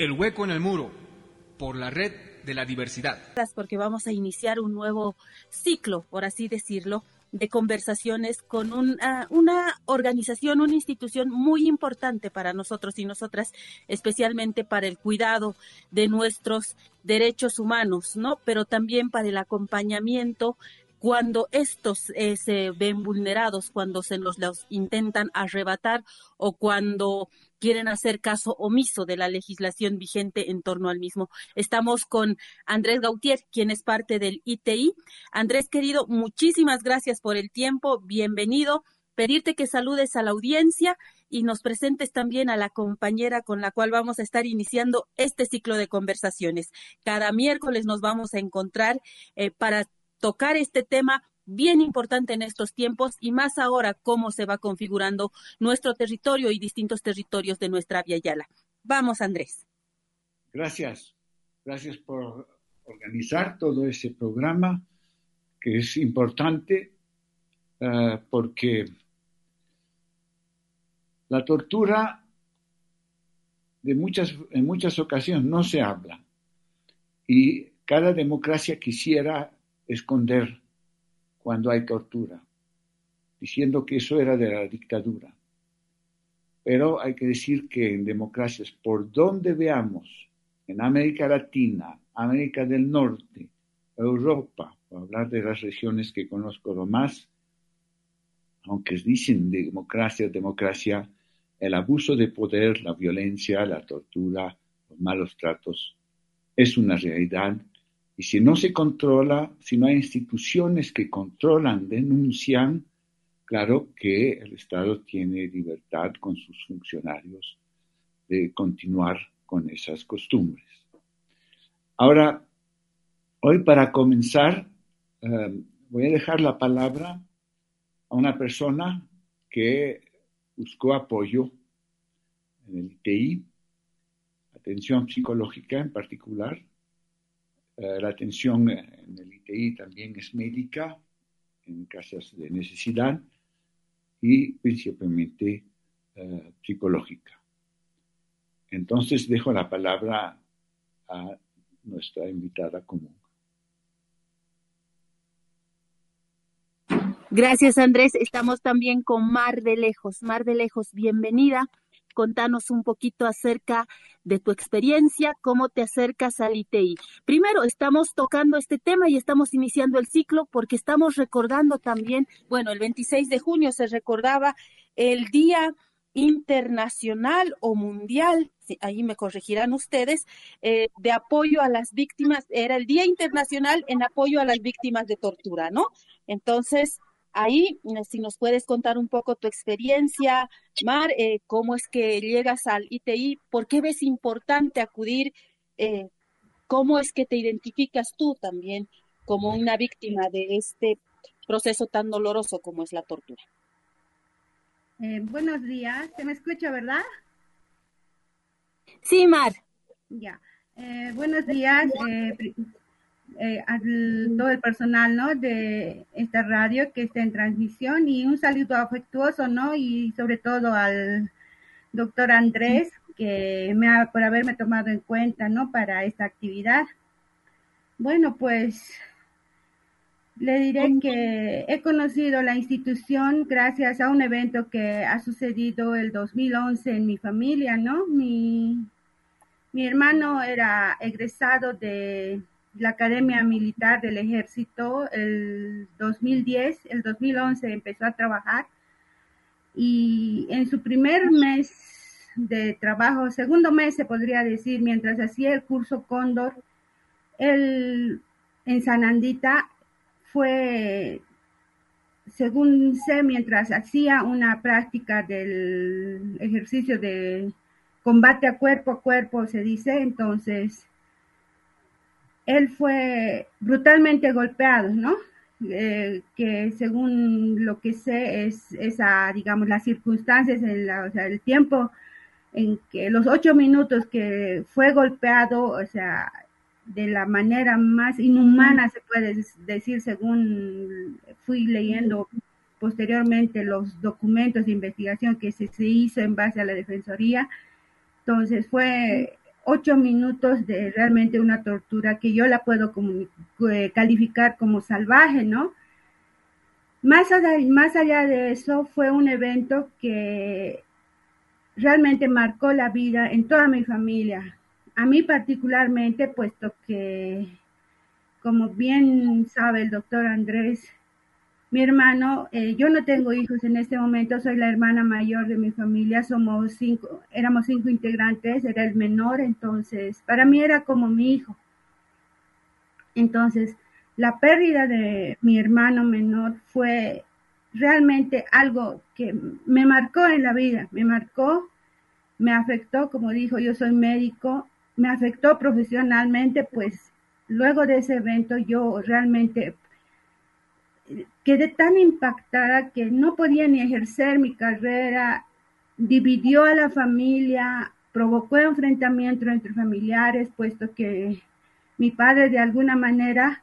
El hueco en el muro, por la red de la diversidad. Porque vamos a iniciar un nuevo ciclo, por así decirlo, de conversaciones con una organización, una institución muy importante para nosotros y nosotras, especialmente para el cuidado de nuestros derechos humanos, ¿no? Pero también para el acompañamiento cuando estos se ven vulnerados, cuando se los intentan arrebatar o cuando quieren hacer caso omiso de la legislación vigente en torno al mismo. Estamos con Andrés Gautier, quien es parte del ITI. Andrés, querido, muchísimas gracias por el tiempo, bienvenido. Pedirte que saludes a la audiencia y nos presentes también a la compañera con la cual vamos a estar iniciando este ciclo de conversaciones. Cada miércoles nos vamos a encontrar para tocar este tema bien importante en estos tiempos y más ahora cómo se va configurando nuestro territorio y distintos territorios de nuestra Via Yala. Vamos, Andrés. Gracias por organizar todo ese programa que es importante porque la tortura en muchas ocasiones no se habla y cada democracia quisiera esconder cuando hay tortura, diciendo que eso era de la dictadura. Pero hay que decir que en democracias, por donde veamos, en América Latina, América del Norte, Europa, por hablar de las regiones que conozco lo más, aunque dicen democracia, el abuso de poder, la violencia, la tortura, los malos tratos, es una realidad. Y si no se controla, si no hay instituciones que controlan, denuncian, claro que el Estado tiene libertad con sus funcionarios de continuar con esas costumbres. Ahora, hoy para comenzar, voy a dejar la palabra a una persona que buscó apoyo en el ITI, atención psicológica en particular. La atención en el ITI también es médica, en casos de necesidad y principalmente psicológica. Entonces dejo la palabra a nuestra invitada común. Gracias, Andrés. Estamos también con Mar de Lejos. Mar de Lejos, bienvenida. Contanos un poquito acerca de tu experiencia, cómo te acercas al ITI. Primero, estamos tocando este tema y estamos iniciando el ciclo porque estamos recordando también, bueno, el 26 de junio se recordaba el Día Internacional o Mundial, sí, ahí me corregirán ustedes, de apoyo a las víctimas, era el Día Internacional en apoyo a las víctimas de tortura, ¿no? Entonces, ahí, si nos puedes contar un poco tu experiencia, Mar, cómo es que llegas al ITI, por qué ves importante acudir, cómo es que te identificas tú también como una víctima de este proceso tan doloroso como es la tortura. Buenos días, ¿se me escucha, verdad? Sí, Mar. Ya, buenos días a todo el personal, ¿no?, de esta radio que está en transmisión y un saludo afectuoso, ¿no?, y sobre todo al doctor Andrés, que por haberme tomado en cuenta, ¿no?, para esta actividad. Bueno, pues le diré que he conocido la institución gracias a un evento que ha sucedido el 2011 en mi familia, ¿no? Mi hermano era egresado de la Academia Militar del Ejército el 2010, el 2011 empezó a trabajar y en su primer mes de trabajo, segundo mes se podría decir, mientras hacía el curso Cóndor, él en Sanandita fue, según sé, mientras hacía una práctica del ejercicio de combate a cuerpo, se dice, entonces él fue brutalmente golpeado, ¿no? Que según lo que sé es esa, digamos, las circunstancias, o sea, el tiempo en que los 8 minutos que fue golpeado, o sea, de la manera más inhumana se puede decir, según fui leyendo posteriormente los documentos de investigación que se hizo en base a la Defensoría. Entonces fue 8 minutos de realmente una tortura que yo la puedo calificar como salvaje, ¿no? Más allá de eso, fue un evento que realmente marcó la vida en toda mi familia. A mí particularmente, puesto que, como bien sabe el doctor Andrés, mi hermano, yo no tengo hijos en este momento, soy la hermana mayor de mi familia, éramos 5 integrantes, era el menor, entonces para mí era como mi hijo. Entonces, la pérdida de mi hermano menor fue realmente algo que me marcó en la vida, me afectó, como dijo, yo soy médico, me afectó profesionalmente, pues luego de ese evento yo realmente quedé tan impactada que no podía ni ejercer mi carrera, dividió a la familia, provocó enfrentamiento entre familiares, puesto que mi padre de alguna manera,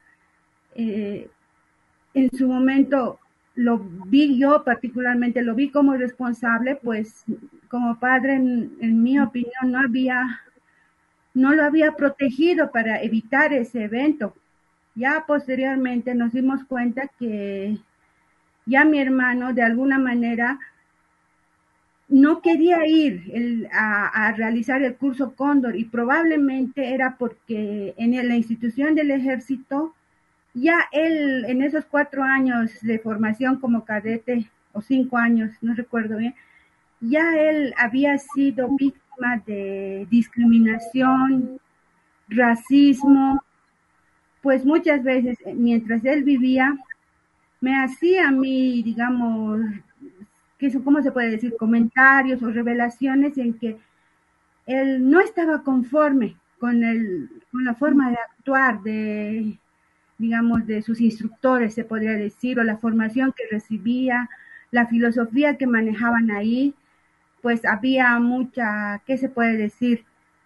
en su momento lo vi yo particularmente, lo vi como responsable, pues como padre, en mi opinión, no lo había protegido para evitar ese evento. Ya posteriormente nos dimos cuenta que ya mi hermano de alguna manera no quería ir a realizar el curso Cóndor y probablemente era porque en la institución del ejército ya él en esos 4 años de formación como cadete o 5 años, no recuerdo bien, ya él había sido víctima de discriminación, racismo, pues muchas veces mientras él vivía me hacía a mí, digamos, ¿cómo se puede decir? Comentarios o revelaciones en que él no estaba conforme con la forma de actuar digamos, de sus instructores, se podría decir, o la formación que recibía, la filosofía que manejaban ahí, pues había mucha, ¿qué se puede decir?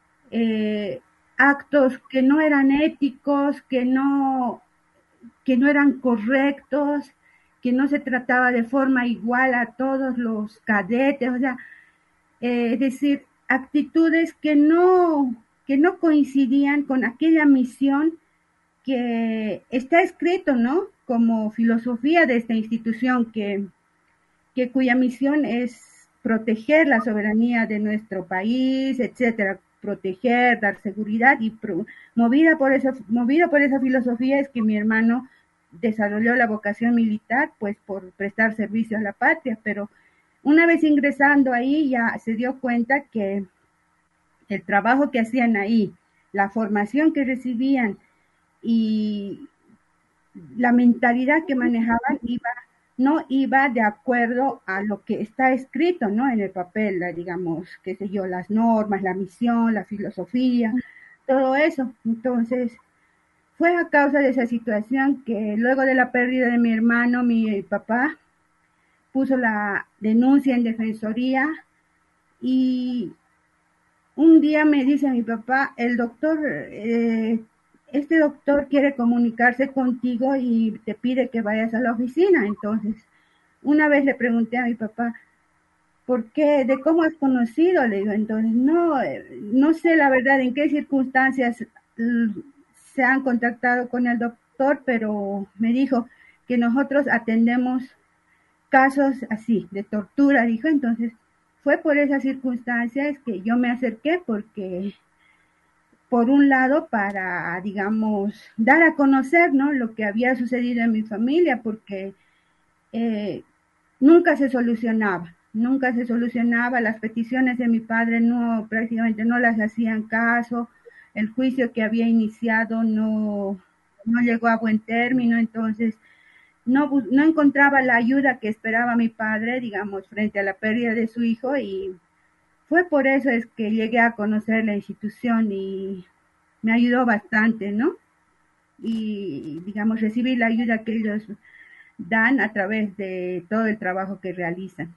Actos que no eran éticos, que no eran correctos, que no se trataba de forma igual a todos los cadetes, o sea, es decir, actitudes que no coincidían con aquella misión que está escrito, ¿no? Como filosofía de esta institución, cuya misión es proteger la soberanía de nuestro país, etcétera, proteger, dar seguridad y movido por esa filosofía es que mi hermano desarrolló la vocación militar, pues por prestar servicio a la patria, pero una vez ingresando ahí ya se dio cuenta que el trabajo que hacían ahí, la formación que recibían y la mentalidad que manejaban no iba de acuerdo a lo que está escrito, ¿no? En el papel, digamos, qué sé yo, las normas, la misión, la filosofía, todo eso. Entonces, fue a causa de esa situación que luego de la pérdida de mi hermano, mi papá puso la denuncia en defensoría y un día me dice mi papá, el doctor, este doctor quiere comunicarse contigo y te pide que vayas a la oficina. Entonces, una vez le pregunté a mi papá, ¿por qué? ¿De cómo has conocido? Le digo, entonces, no sé la verdad en qué circunstancias se han contactado con el doctor, pero me dijo que nosotros atendemos casos así, de tortura, dijo. Entonces, fue por esas circunstancias que yo me acerqué, porque por un lado para, digamos, dar a conocer, ¿no?, lo que había sucedido en mi familia, porque nunca se solucionaba, las peticiones de mi padre prácticamente no las hacían caso, el juicio que había iniciado no llegó a buen término, entonces no encontraba la ayuda que esperaba mi padre, digamos, frente a la pérdida de su hijo, y fue por eso es que llegué a conocer la institución y me ayudó bastante, ¿no? Y, digamos, recibí la ayuda que ellos dan a través de todo el trabajo que realizan.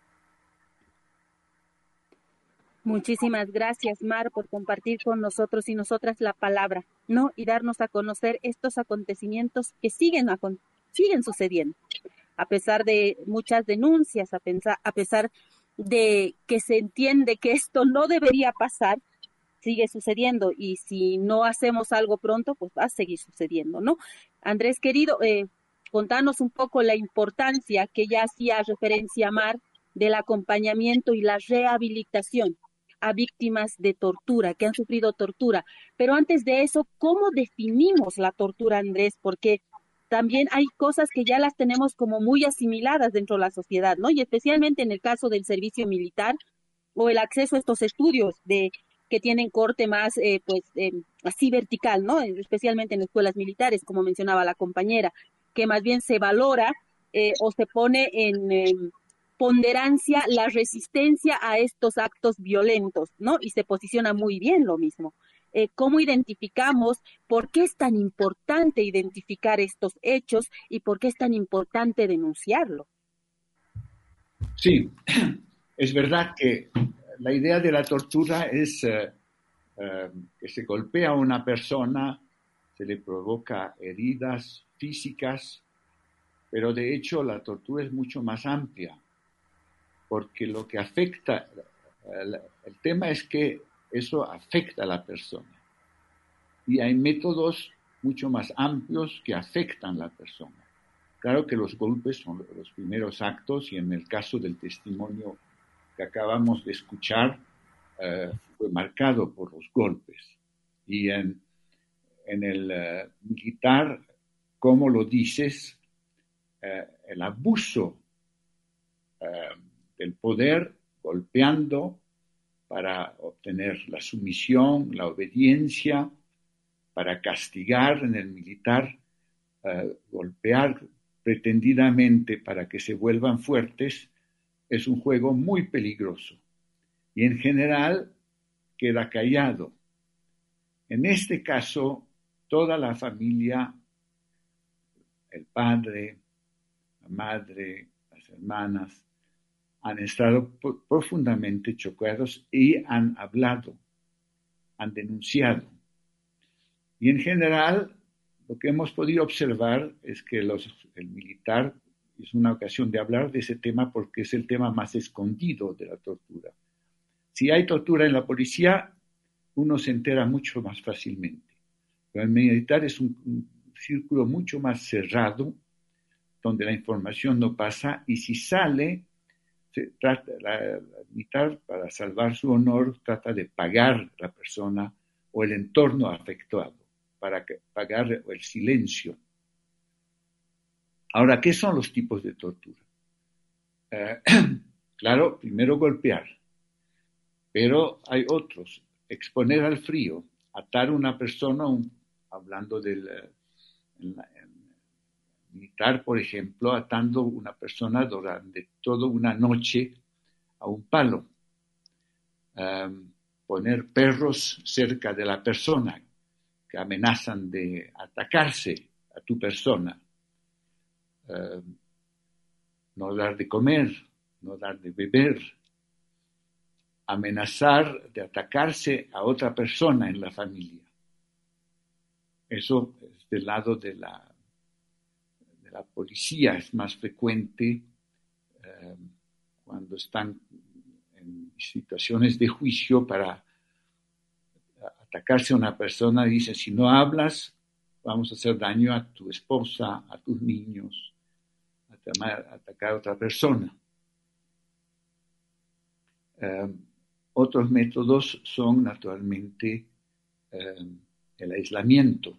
Muchísimas gracias, Mar, por compartir con nosotros y nosotras la palabra, ¿no? Y darnos a conocer estos acontecimientos que siguen sucediendo, a pesar de muchas denuncias, a pesar de que se entiende que esto no debería pasar, sigue sucediendo y si no hacemos algo pronto, pues va a seguir sucediendo, ¿no? Andrés, querido, contanos un poco la importancia que ya hacía referencia Mar del acompañamiento y la rehabilitación a víctimas de tortura, que han sufrido tortura. Pero antes de eso, ¿cómo definimos la tortura, Andrés? Porque también hay cosas que ya las tenemos como muy asimiladas dentro de la sociedad, ¿no? Y especialmente en el caso del servicio militar o el acceso a estos estudios que tienen corte más, así vertical, ¿no? Especialmente en escuelas militares, como mencionaba la compañera, que más bien se valora o se pone en ponderancia la resistencia a estos actos violentos, ¿no? Y se posiciona muy bien lo mismo. ¿Cómo identificamos por qué es tan importante identificar estos hechos y por qué es tan importante denunciarlo? Sí, es verdad que la idea de la tortura es que se golpea a una persona, se le provoca heridas físicas, pero de hecho la tortura es mucho más amplia, porque lo que afecta, el tema es que eso afecta a la persona. Y hay métodos mucho más amplios que afectan a la persona. Claro que los golpes son los primeros actos y en el caso del testimonio que acabamos de escuchar, fue marcado por los golpes. Y en el militar, como lo dices, el abuso del poder golpeando para obtener la sumisión, la obediencia, para castigar en el militar, golpear pretendidamente para que se vuelvan fuertes, es un juego muy peligroso. Y en general queda callado. En este caso, toda la familia, el padre, la madre, las hermanas, han estado profundamente chocados y han hablado, han denunciado. Y en general, lo que hemos podido observar es que el militar es una ocasión de hablar de ese tema porque es el tema más escondido de la tortura. Si hay tortura en la policía, uno se entera mucho más fácilmente. Pero el militar es un círculo mucho más cerrado, donde la información no pasa, y si sale, la militar, para salvar su honor, trata de pagar la persona o el entorno afectado, para pagar el silencio. Ahora, ¿qué son los tipos de tortura? Claro, primero golpear, pero hay otros. Exponer al frío, atar a una persona, hablando del militar, por ejemplo, atando a una persona durante toda una noche a un palo. Poner perros cerca de la persona que amenazan de atacarse a tu persona. No dar de comer, no dar de beber. Amenazar de atacarse a otra persona en la familia. Eso es del lado de la policía, es más frecuente cuando están en situaciones de juicio para atacarse a una persona. Dicen, si no hablas, vamos a hacer daño a tu esposa, a tus niños, atacar a otra persona. Otros métodos son naturalmente el aislamiento.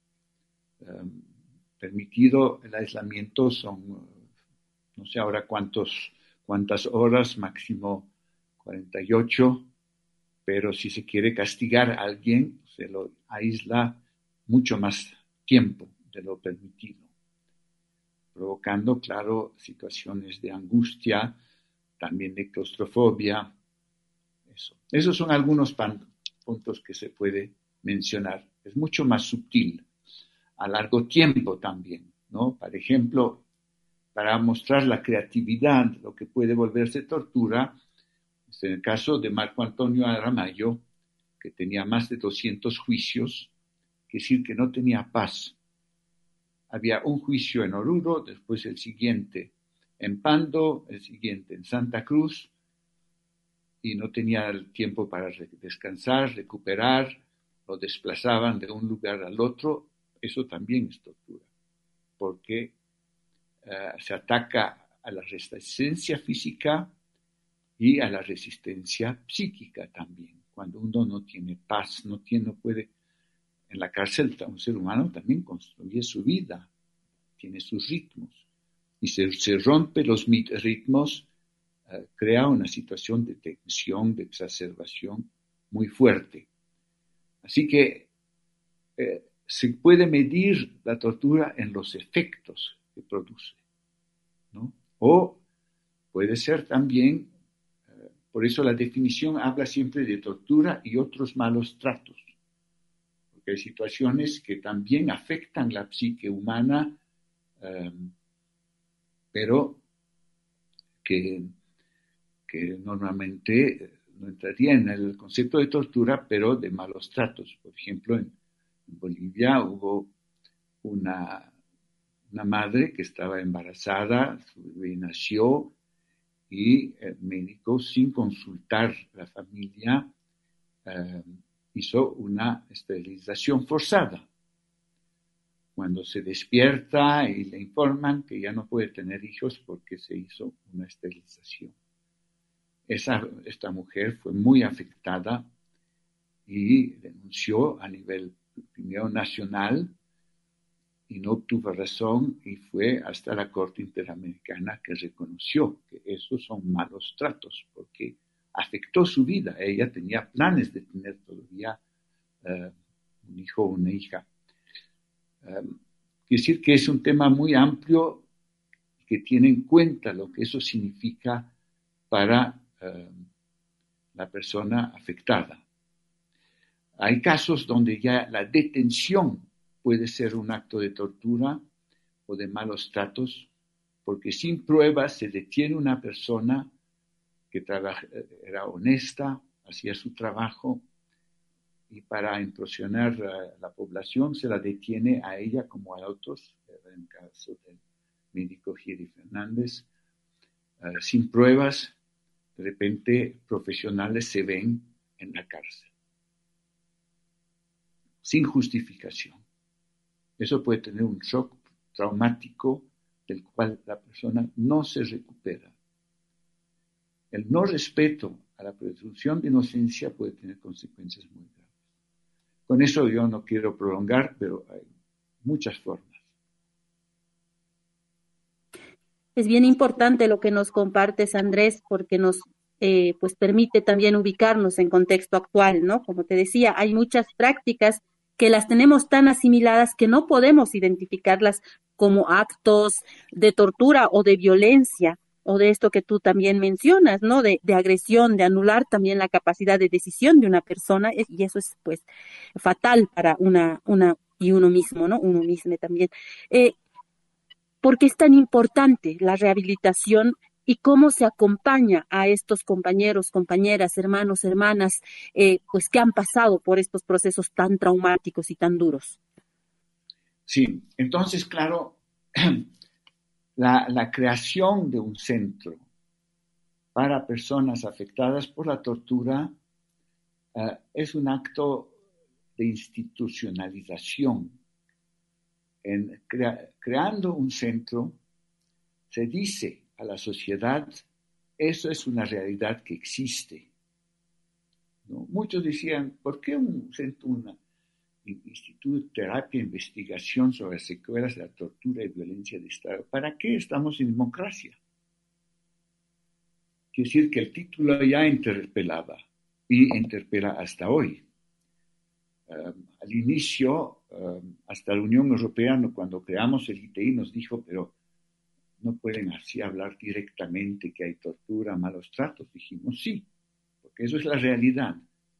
Permitido el aislamiento son, no sé ahora cuántas horas, máximo 48, pero si se quiere castigar a alguien, se lo aísla mucho más tiempo de lo permitido, provocando, claro, situaciones de angustia, también de claustrofobia. Esos son algunos puntos que se puede mencionar. Es mucho más sutil, a largo tiempo también, ¿no? Por ejemplo, para mostrar la creatividad, lo que puede volverse tortura, es en el caso de Marco Antonio Aramayo, que tenía más de 200 juicios, es decir, que no tenía paz. Había un juicio en Oruro, después el siguiente en Pando, el siguiente en Santa Cruz, y no tenía el tiempo para descansar, recuperar, lo desplazaban de un lugar al otro, eso también es tortura, porque se ataca a la resistencia física y a la resistencia psíquica también. Cuando uno no tiene paz, no puede, en la cárcel un ser humano también construye su vida, tiene sus ritmos, y se rompe los ritmos, crea una situación de tensión, de exacerbación muy fuerte. Así que se puede medir la tortura en los efectos que produce, ¿no? O puede ser también, por eso la definición habla siempre de tortura y otros malos tratos, porque hay situaciones que también afectan la psique humana, pero que normalmente no entraría en el concepto de tortura, pero de malos tratos. Por ejemplo, en Bolivia hubo una madre que estaba embarazada, su bebé nació, y el médico, sin consultar a la familia, hizo una esterilización forzada. Cuando se despierta y le informan que ya no puede tener hijos porque se hizo una esterilización. Esta mujer fue muy afectada y denunció a nivel primero nacional y no obtuvo razón y fue hasta la Corte Interamericana que reconoció que esos son malos tratos porque afectó su vida. Ella tenía planes de tener todavía un hijo o una hija. Quiere decir que es un tema muy amplio que tiene en cuenta lo que eso significa para la persona afectada. Hay casos donde ya la detención puede ser un acto de tortura o de malos tratos, porque sin pruebas se detiene una persona que era honesta, hacía su trabajo, y para impresionar a la población se la detiene a ella como a otros, en el caso del médico Giri Fernández, sin pruebas. De repente, profesionales se ven en la cárcel, sin justificación. Eso puede tener un shock traumático del cual la persona no se recupera. El no respeto a la presunción de inocencia puede tener consecuencias muy graves. Con eso yo no quiero prolongar, pero hay muchas formas. Es bien importante lo que nos compartes, Andrés, porque nos pues permite también ubicarnos en contexto actual, ¿no? Como te decía, hay muchas prácticas que las tenemos tan asimiladas que no podemos identificarlas como actos de tortura o de violencia, o de esto que tú también mencionas, ¿no? De agresión, de anular también la capacidad de decisión de una persona, y eso es pues fatal para una y uno mismo, ¿no? Uno mismo también. ¿Por qué es tan importante la rehabilitación y cómo se acompaña a estos compañeros, compañeras, hermanos, hermanas, pues que han pasado por estos procesos tan traumáticos y tan duros? Sí, entonces, claro, la creación de un centro para personas afectadas por la tortura es un acto de institucionalización. Creando un centro, se dice a la sociedad, eso es una realidad que existe, ¿no? Muchos decían, ¿por qué un centro, un instituto de terapia e investigación sobre las secuelas de la tortura y violencia de Estado? ¿Para qué estamos en democracia? Quiere decir que el título ya interpelaba y interpela hasta hoy. Al inicio, hasta la Unión Europea, cuando creamos el ITI, nos dijo, pero no pueden así hablar directamente que hay tortura, malos tratos. Dijimos sí, porque eso es la realidad,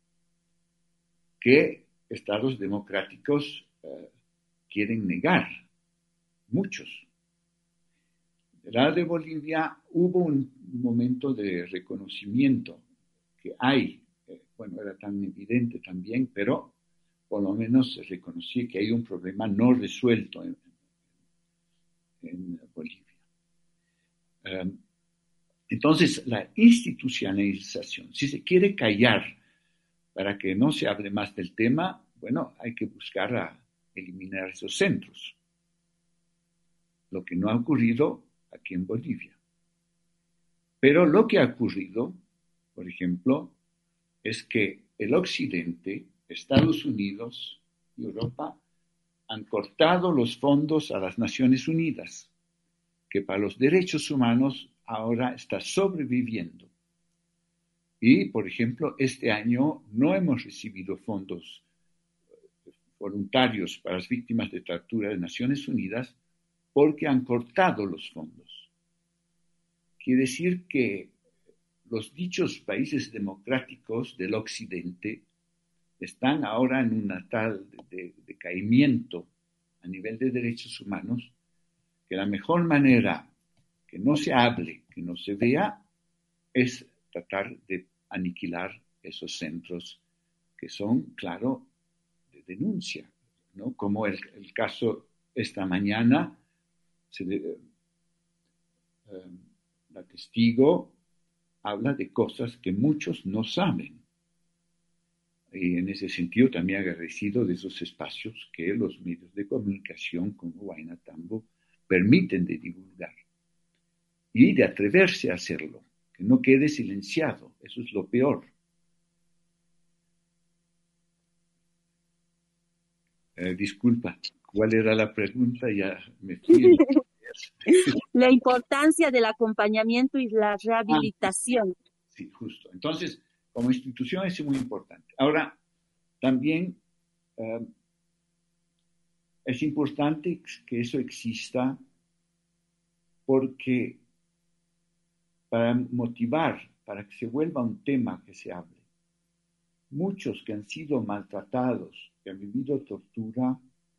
que estados democráticos quieren negar, muchos. En la de Bolivia hubo un momento de reconocimiento que hay, bueno, era tan evidente también, pero por lo menos se reconocía que hay un problema no resuelto en Bolivia. Entonces, la institucionalización, si se quiere callar para que no se hable más del tema, bueno, hay que buscar a eliminar esos centros. Lo que no ha ocurrido aquí en Bolivia. Pero lo que ha ocurrido, por ejemplo, es que el Occidente, Estados Unidos y Europa han cortado los fondos a las Naciones Unidas, que para los derechos humanos ahora está sobreviviendo. Y, por ejemplo, este año no hemos recibido fondos voluntarios para las víctimas de tortura de Naciones Unidas porque han cortado los fondos. Quiere decir que los dichos países democráticos del Occidente están ahora en un tal decaimiento a nivel de derechos humanos, que la mejor manera que no se hable, que no se vea, es tratar de aniquilar esos centros que son, claro, de denuncia, ¿no? Como el caso esta mañana, la testigo habla de cosas que muchos no saben. Y en ese sentido también agradecido de esos espacios que los medios de comunicación como Huayna Tambo permiten de divulgar y de atreverse a hacerlo, que no quede silenciado, eso es lo peor. Disculpa, ¿cuál era la pregunta? Ya me fui. La importancia del acompañamiento y la rehabilitación. Sí, justo. Entonces, como institución es muy importante. Ahora, también es importante que eso exista porque para motivar, para que se vuelva un tema que se hable, muchos que han sido maltratados, que han vivido tortura,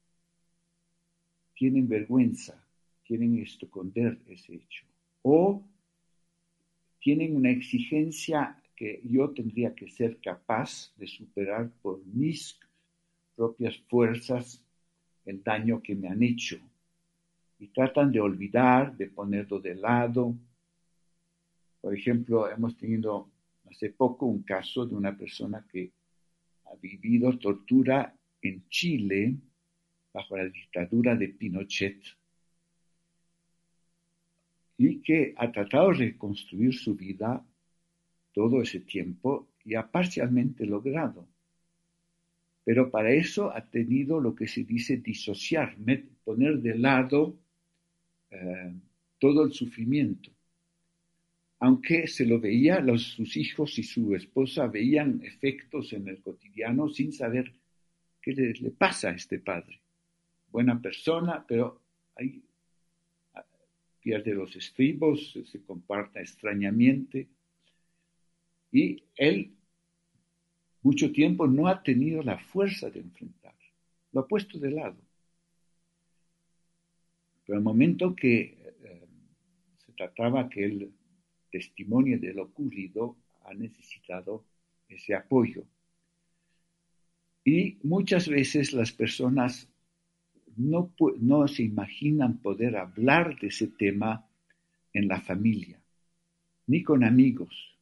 tienen vergüenza, quieren esconder ese hecho, o tienen una exigencia que yo tendría que ser capaz de superar por mis propias fuerzas el daño que me han hecho. Y tratan de olvidar, de ponerlo de lado. Por ejemplo, hemos tenido hace poco un caso de una persona que ha vivido tortura en Chile bajo la dictadura de Pinochet y que ha tratado de reconstruir su vida todo ese tiempo y ha parcialmente logrado. Pero para eso ha tenido lo que se dice disociar, poner de lado todo el sufrimiento. Aunque se lo veía, sus hijos y su esposa veían efectos en el cotidiano sin saber qué le pasa a este padre. Buena persona, pero ahí pierde los estribos, se comporta extrañamente. Y él mucho tiempo no ha tenido la fuerza de enfrentar. Lo ha puesto de lado. Pero al momento que se trataba que él testimonio de lo ocurrido, ha necesitado ese apoyo. Y muchas veces las personas no se imaginan poder hablar de ese tema en la familia, ni con amigos,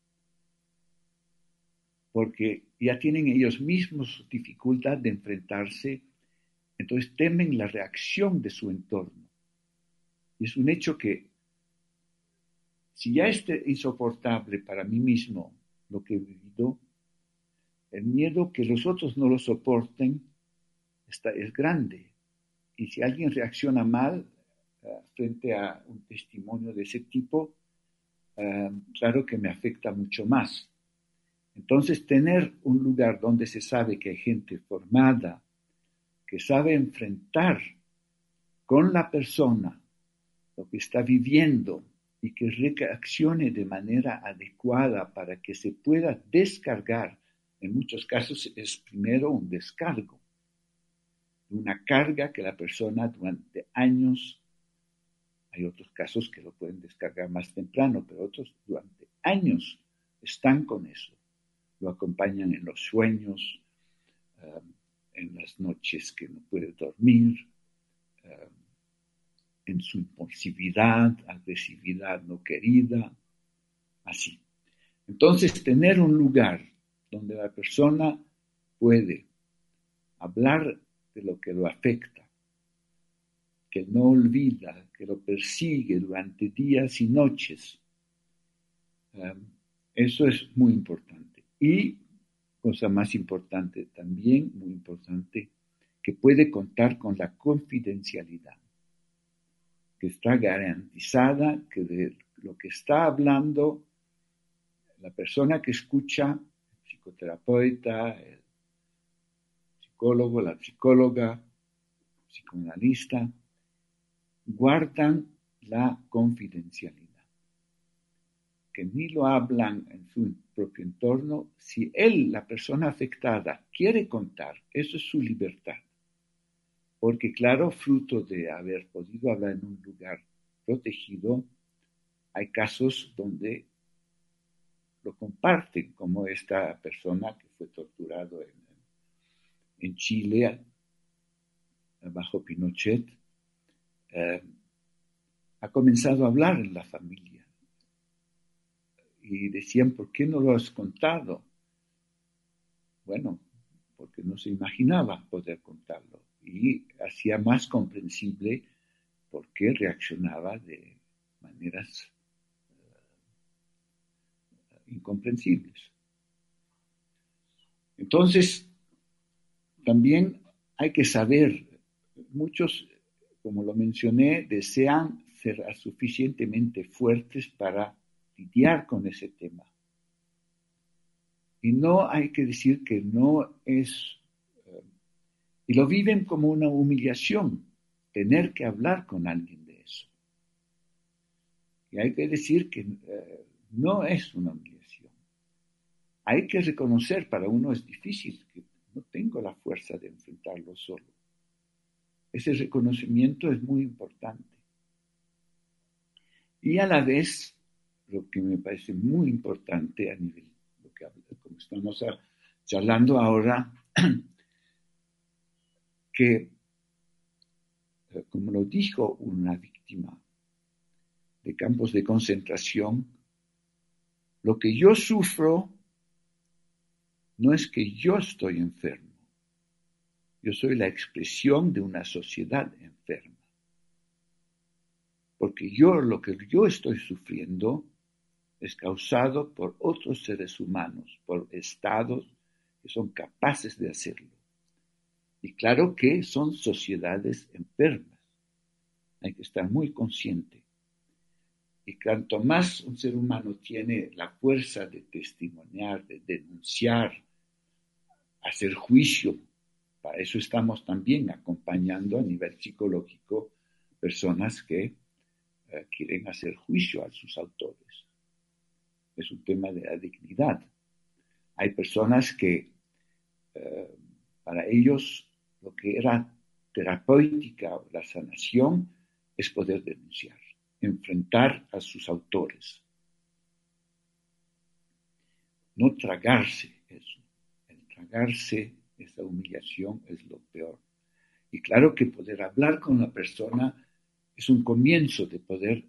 porque ya tienen ellos mismos dificultad de enfrentarse, entonces temen la reacción de su entorno. Y es un hecho que si ya es insoportable para mí mismo lo que he vivido, el miedo que los otros no lo soporten es grande. Y si alguien reacciona mal frente a un testimonio de ese tipo, claro que me afecta mucho más. Entonces, tener un lugar donde se sabe que hay gente formada, que sabe enfrentar con la persona lo que está viviendo y que reaccione de manera adecuada para que se pueda descargar. En muchos casos es primero un descargo, una carga que la persona durante años, hay otros casos que lo pueden descargar más temprano, pero otros durante años están con eso. Lo acompañan en los sueños, en las noches que no puede dormir, en su impulsividad, agresividad no querida, así. Entonces, tener un lugar donde la persona puede hablar de lo que lo afecta, que no olvida, que lo persigue durante días y noches, eso es muy importante. Y, cosa más importante también, muy importante, que puede contar con la confidencialidad, que está garantizada, que de lo que está hablando la persona que escucha, el psicoterapeuta, el psicólogo, la psicóloga, psicoanalista, guardan la confidencialidad, que ni lo hablan en su propio entorno. Si él, la persona afectada, quiere contar, eso es su libertad, porque claro, fruto de haber podido hablar en un lugar protegido, hay casos donde lo comparten, como esta persona que fue torturado en Chile bajo Pinochet, ha comenzado a hablar en la familia y decían, ¿por qué no lo has contado? Bueno, porque no se imaginaba poder contarlo y hacía más comprensible por qué reaccionaba de maneras incomprensibles. Entonces, también hay que saber, muchos, como lo mencioné, desean ser suficientemente fuertes para lidiar con ese tema. Y no hay que decir que no es, y lo viven como una humillación, tener que hablar con alguien de eso. Y hay que decir que no es una humillación. Hay que reconocer, para uno es difícil, que no tengo la fuerza de enfrentarlo solo. Ese reconocimiento es muy importante. Y a la vez, lo que me parece muy importante a nivel, como estamos charlando ahora, que, como lo dijo una víctima de campos de concentración, lo que yo sufro no es que yo estoy enfermo, yo soy la expresión de una sociedad enferma. Porque lo que yo estoy sufriendo es causado por otros seres humanos, por estados que son capaces de hacerlo. Y claro que son sociedades enfermas. Hay que estar muy consciente. Y cuanto más un ser humano tiene la fuerza de testimoniar, de denunciar, hacer juicio, para eso estamos también acompañando a nivel psicológico personas que quieren hacer juicio a sus autores. Es un tema de la dignidad. Hay personas que para ellos lo que era terapéutica, la sanación, es poder denunciar, enfrentar a sus autores. No tragarse eso. El tragarse esa humillación es lo peor. Y claro que poder hablar con una persona es un comienzo de poder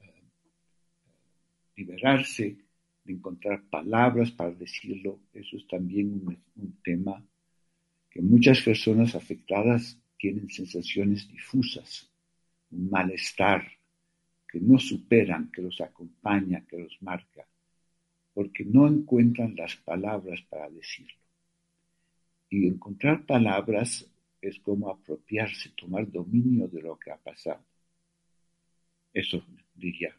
liberarse, de encontrar palabras para decirlo. Eso es también un tema que muchas personas afectadas tienen sensaciones difusas, un malestar que no superan, que los acompaña, que los marca, porque no encuentran las palabras para decirlo. Y encontrar palabras es como apropiarse, tomar dominio de lo que ha pasado. Eso diría.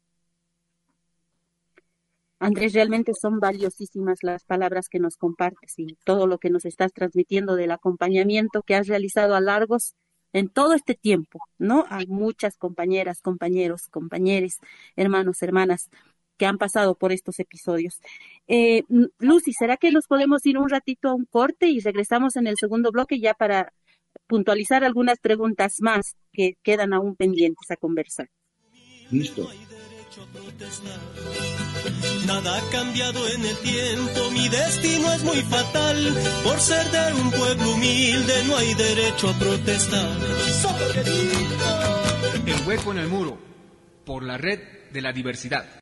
Andrés, realmente son valiosísimas las palabras que nos compartes y todo lo que nos estás transmitiendo del acompañamiento que has realizado a largos en todo este tiempo, ¿no? Hay muchas compañeras, compañeros, compañeres, hermanos, hermanas que han pasado por estos episodios. Lucy, ¿será que nos podemos ir un ratito a un corte y regresamos en el segundo bloque ya para puntualizar algunas preguntas más que quedan aún pendientes a conversar? Listo. Nada ha cambiado en el tiempo, mi destino es muy fatal. Por ser de un pueblo humilde no hay derecho a protestar. El hueco en el muro, por la red de la diversidad.